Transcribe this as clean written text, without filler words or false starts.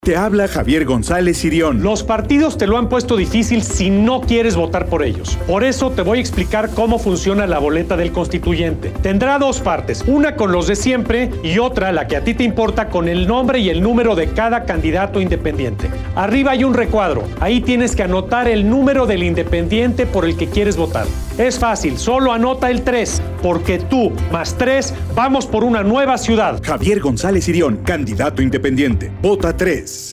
Te habla Javier González Sirión. Los partidos te lo han puesto difícil si no quieres votar por ellos. Por eso te voy a explicar cómo funciona la boleta del constituyente. Tendrá dos partes, una con los de siempre y otra, la que a ti te importa, con el nombre y el número de cada candidato independiente. Arriba hay un recuadro, ahí tienes que anotar el número del independiente por el que quieres votar. Es fácil, solo anota el 3, porque tú, más 3, vamos por una nueva ciudad. Javier González Sirión, candidato independiente. Vota 3.